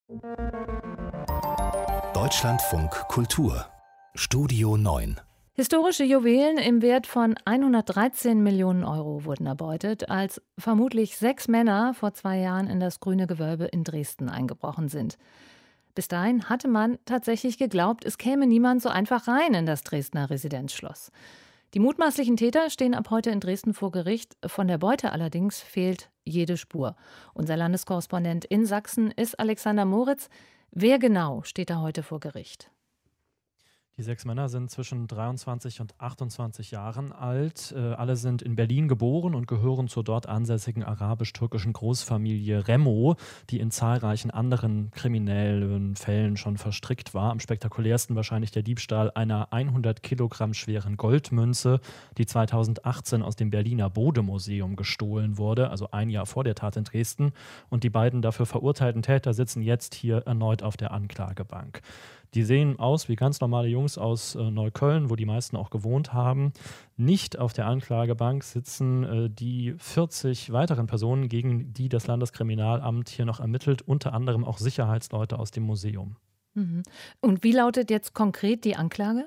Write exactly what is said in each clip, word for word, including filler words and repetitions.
Deutschlandfunk Kultur Studio neun. Historische Juwelen im Wert von hundertdreizehn Millionen Euro wurden erbeutet, als vermutlich sechs Männer vor zwei Jahren in das Grüne Gewölbe in Dresden eingebrochen sind. Bis dahin hatte man tatsächlich geglaubt, es käme niemand so einfach rein in das Dresdner Residenzschloss. Die mutmaßlichen Täter stehen ab heute in Dresden vor Gericht. Von der Beute allerdings fehlt jede Spur. Unser Landeskorrespondent in Sachsen ist Alexander Moritz. Wer genau steht da heute vor Gericht? Die sechs Männer sind zwischen dreiundzwanzig und achtundzwanzig Jahren alt. Äh, alle sind in Berlin geboren und gehören zur dort ansässigen arabisch-türkischen Großfamilie Remo, die in zahlreichen anderen kriminellen Fällen schon verstrickt war. Am spektakulärsten wahrscheinlich der Diebstahl einer hundert Kilogramm schweren Goldmünze, die zweitausendachtzehn aus dem Berliner Bode-Museum gestohlen wurde, also ein Jahr vor der Tat in Dresden. Und die beiden dafür verurteilten Täter sitzen jetzt hier erneut auf der Anklagebank. Die sehen aus wie ganz normale Jungs aus äh, Neukölln, wo die meisten auch gewohnt haben. Nicht auf der Anklagebank sitzen äh, die vierzig weiteren Personen, gegen die das Landeskriminalamt hier noch ermittelt, unter anderem auch Sicherheitsleute aus dem Museum. Mhm. Und wie lautet jetzt konkret die Anklage?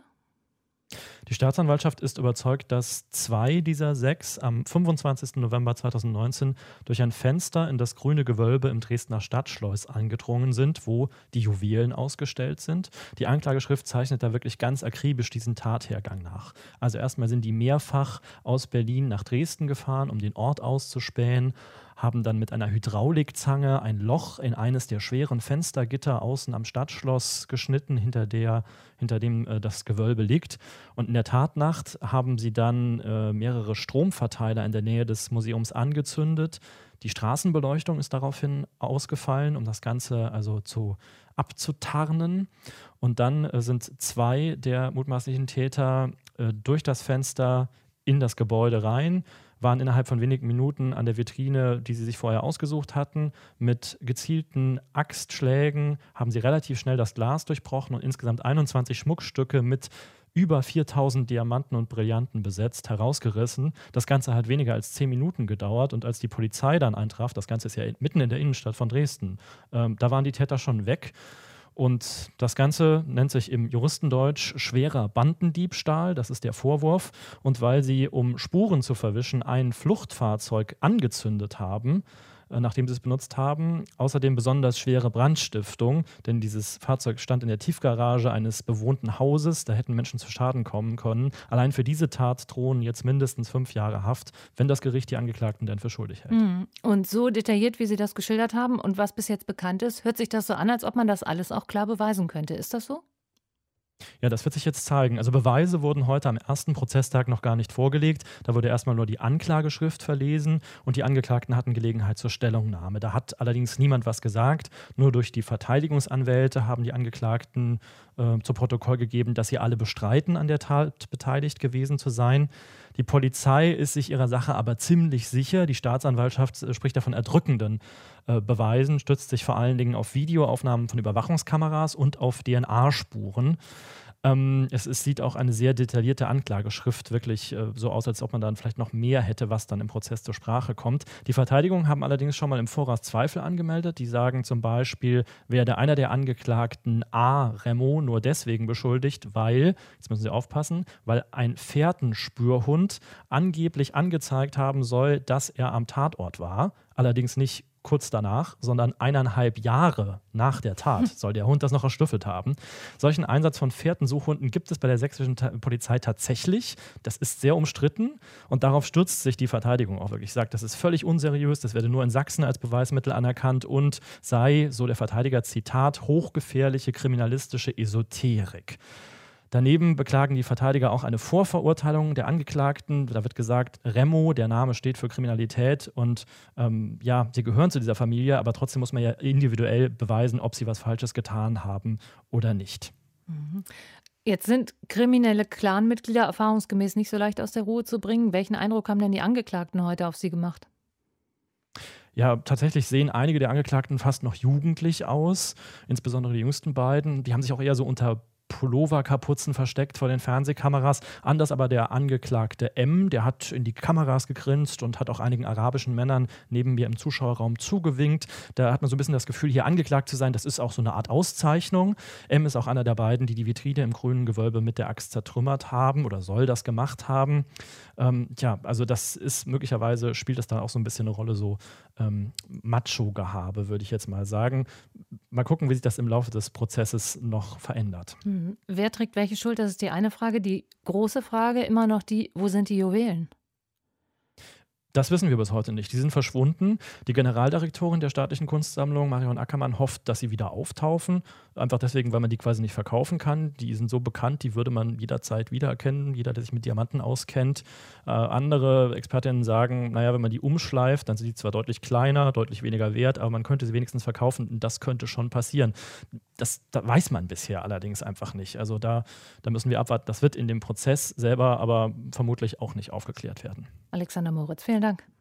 Die Staatsanwaltschaft ist überzeugt, dass zwei dieser sechs am fünfundzwanzigsten November zweitausendneunzehn durch ein Fenster in das Grüne Gewölbe im Dresdner Stadtschloss eingedrungen sind, wo die Juwelen ausgestellt sind. Die Anklageschrift zeichnet da wirklich ganz akribisch diesen Tathergang nach. Also erstmal sind die mehrfach aus Berlin nach Dresden gefahren, um den Ort auszuspähen, haben dann mit einer Hydraulikzange ein Loch in eines der schweren Fenstergitter außen am Stadtschloss geschnitten, hinter, der, hinter dem äh, das Gewölbe liegt. Und in der Tatnacht haben sie dann äh, mehrere Stromverteiler in der Nähe des Museums angezündet. Die Straßenbeleuchtung ist daraufhin ausgefallen, um das Ganze also zu abzutarnen. Und dann äh, sind zwei der mutmaßlichen Täter äh, durch das Fenster in das Gebäude rein, waren innerhalb von wenigen Minuten an der Vitrine, die sie sich vorher ausgesucht hatten. Mit gezielten Axtschlägen haben sie relativ schnell das Glas durchbrochen und insgesamt einundzwanzig Schmuckstücke mit über viertausend Diamanten und Brillanten besetzt, herausgerissen. Das Ganze hat weniger als zehn Minuten gedauert und als die Polizei dann eintraf, das Ganze ist ja mitten in der Innenstadt von Dresden, ähm, da waren die Täter schon weg. Und das Ganze nennt sich im Juristendeutsch schwerer Bandendiebstahl, das ist der Vorwurf. Und weil sie, um Spuren zu verwischen, ein Fluchtfahrzeug angezündet haben, äh, nachdem sie es benutzt haben, außerdem besonders schwere Brandstiftung, denn dieses Fahrzeug stand in der Tiefgarage eines bewohnten Hauses, da hätten Menschen zu Schaden kommen können. Allein für diese Tat drohen jetzt mindestens fünf Jahre Haft, wenn das Gericht die Angeklagten denn für schuldig hält. Mhm. Und so detailliert, wie Sie das geschildert haben und was bis jetzt bekannt ist, hört sich das so an, als ob man das alles auch klar beweisen könnte. Ist das so? Ja, das wird sich jetzt zeigen. Also Beweise wurden heute am ersten Prozesstag noch gar nicht vorgelegt. Da wurde erstmal nur die Anklageschrift verlesen und die Angeklagten hatten Gelegenheit zur Stellungnahme. Da hat allerdings niemand was gesagt. Nur durch die Verteidigungsanwälte haben die Angeklagten äh, zu Protokoll gegeben, dass sie alle bestreiten, an der Tat beteiligt gewesen zu sein. Die Polizei ist sich ihrer Sache aber ziemlich sicher. Die Staatsanwaltschaft äh, spricht davon erdrückenden äh, Beweisen, stützt sich vor allen Dingen auf Videoaufnahmen von Überwachungskameras und auf D N A-Spuren. Ähm, es, es sieht auch eine sehr detaillierte Anklageschrift wirklich äh, so aus, als ob man dann vielleicht noch mehr hätte, was dann im Prozess zur Sprache kommt. Die Verteidigung haben allerdings schon mal im Voraus Zweifel angemeldet. Die sagen zum Beispiel, werde einer der Angeklagten A. Remo nur deswegen beschuldigt, weil, jetzt müssen Sie aufpassen, weil ein Fährtenspürhund angeblich angezeigt haben soll, dass er am Tatort war. Allerdings nicht kurz danach, sondern eineinhalb Jahre nach der Tat soll der Hund das noch erstüffelt haben. Solchen Einsatz von Fährtensuchhunden gibt es bei der sächsischen Ta- Polizei tatsächlich. Das ist sehr umstritten und darauf stürzt sich die Verteidigung auch wirklich. Sagt, das ist völlig unseriös, das werde nur in Sachsen als Beweismittel anerkannt und sei, so der Verteidiger, Zitat, hochgefährliche kriminalistische Esoterik. Daneben beklagen die Verteidiger auch eine Vorverurteilung der Angeklagten. Da wird gesagt, Remo, der Name steht für Kriminalität und ähm, ja, sie gehören zu dieser Familie, aber trotzdem muss man ja individuell beweisen, ob sie was Falsches getan haben oder nicht. Mhm. Jetzt sind kriminelle Clanmitglieder erfahrungsgemäß nicht so leicht aus der Ruhe zu bringen. Welchen Eindruck haben denn die Angeklagten heute auf Sie gemacht? Ja, tatsächlich sehen einige der Angeklagten fast noch jugendlich aus, insbesondere die jüngsten beiden. Die haben sich auch eher so unter Pulloverkapuzen versteckt vor den Fernsehkameras. Anders aber der Angeklagte M, der hat in die Kameras gegrinst und hat auch einigen arabischen Männern neben mir im Zuschauerraum zugewinkt. Da hat man so ein bisschen das Gefühl, hier angeklagt zu sein, das ist auch so eine Art Auszeichnung. M ist auch einer der beiden, die die Vitrine im grünen Gewölbe mit der Axt zertrümmert haben oder soll das gemacht haben. Ähm, tja, also das ist möglicherweise, spielt das dann auch so ein bisschen eine Rolle, so ähm, Macho-Gehabe, würde ich jetzt mal sagen. Mal gucken, wie sich das im Laufe des Prozesses noch verändert. Hm. Wer trägt welche Schuld? Das ist die eine Frage. Die große Frage immer noch die, wo sind die Juwelen? Das wissen wir bis heute nicht. Die sind verschwunden. Die Generaldirektorin der Staatlichen Kunstsammlung, Marion Ackermann, hofft, dass sie wieder auftauchen. Einfach deswegen, weil man die quasi nicht verkaufen kann. Die sind so bekannt, die würde man jederzeit wiedererkennen. Jeder, der sich mit Diamanten auskennt. Äh, andere Expertinnen sagen, naja, wenn man die umschleift, dann sind die zwar deutlich kleiner, deutlich weniger wert, aber man könnte sie wenigstens verkaufen. Und das könnte schon passieren. Das, das weiß man bisher allerdings einfach nicht. Also da, da müssen wir abwarten. Das wird in dem Prozess selber aber vermutlich auch nicht aufgeklärt werden. Alexander Moritz, vielen Dank.